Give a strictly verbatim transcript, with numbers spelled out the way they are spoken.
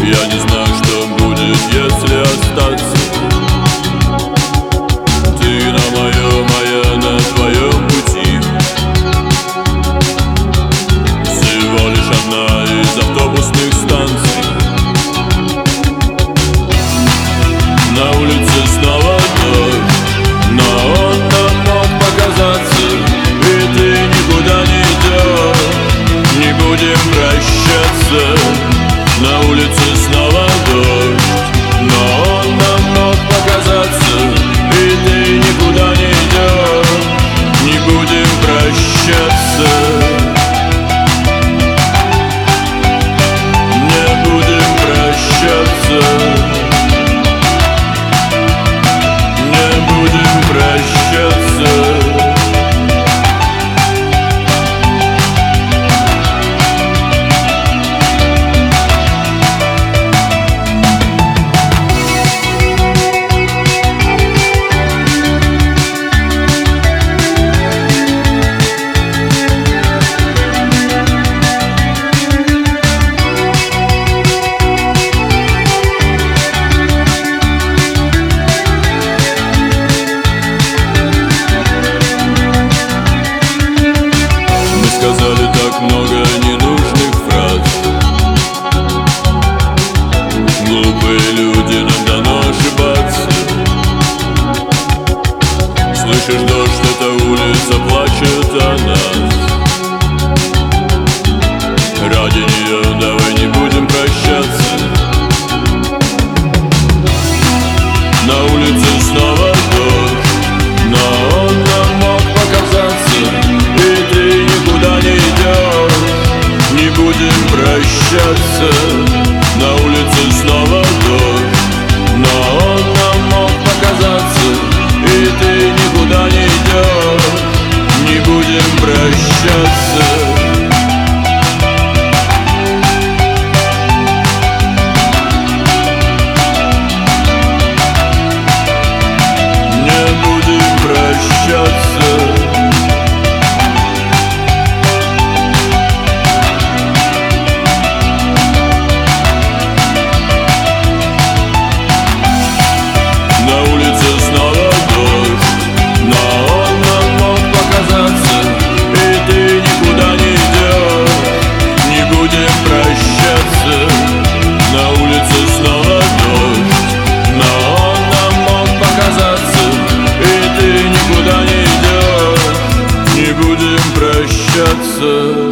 Я не знаю, что будет, если остаться. Ты на моем, а я на твоем пути. Всего лишь одна из автобусных станций. На улице снова дождь, но он нам мог показаться. И ты никуда не идешь, не будем прощаться. На улице снова дождь, но он нам мог показаться. И ты никуда не идешь, не будем прощаться. Не будем прощаться. Не будем прощаться. Сказали так много ненужных фраз. Глупые люди, нам дано ошибаться. Слышишь, дождь, эта улица плачет о нас. Ради нее давай не будем прощаться. На улице снова дождь, но он нам мог показаться. И ты никуда не идешь, не будем прощаться. На улице снова дождь, но он нам мог показаться. И ты никуда не идешь, не будем прощаться. На улице снова дождь, но он нам мог показаться. И ты никуда не идешь, не будем прощаться.